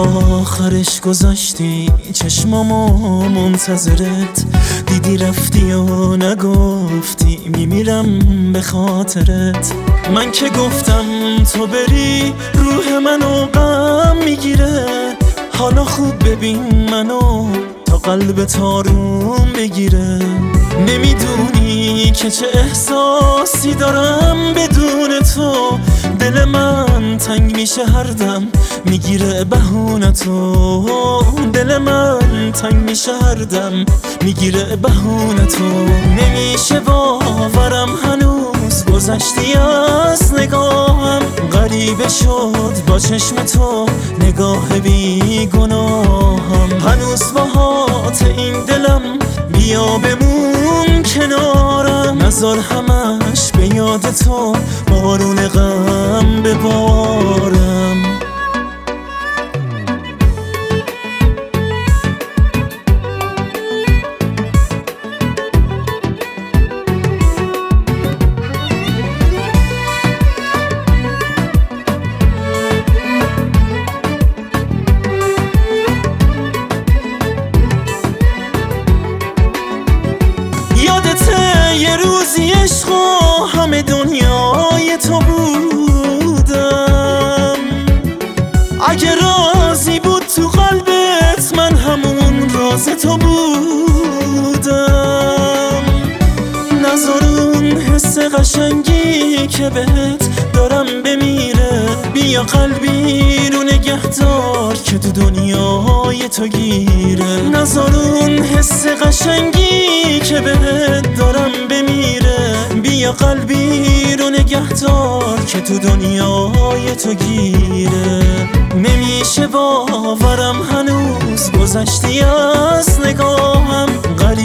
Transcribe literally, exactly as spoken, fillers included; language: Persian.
آخرش گذاشتی چشمامو منتظرت، دیدی رفتی و نگفتی میمیرم به خاطرت. من که گفتم تو بری روح منو غم میگیره، حالا خوب ببین منو تا قلب تارون بگیره. نمیدونی که چه احساسی دارم بدون تو، دل من تنگ میشه هر دم میگیره بهونه تو. دل من تنگ میشه هر دم میگیره بهونه تو. نمیشه باورم هنوز گذشتی از نگاهم، غریبه شد با چشم تو نگاه بی گناهم. هنوز باهات این دلم بیا بمون کنارم، نذار همش به یاد تو بارون غم ببارم. یادته یه روزی عشق و همه دنیای تو بودم، اگه رازی بود تو قلبت من همون راز تو بودم. نذار اون حس قشنگی که بهت دارم بمیره، بیا قلبی رو نگه دار که تو دنیای تو گیره. نذار اون حس قشنگی که بهت دارم بمیره، بیا قلبی رو نگه دار که تو دنیای تو گیره. نمیشه باورم هنوز گذشتی از نگاهم، غریبه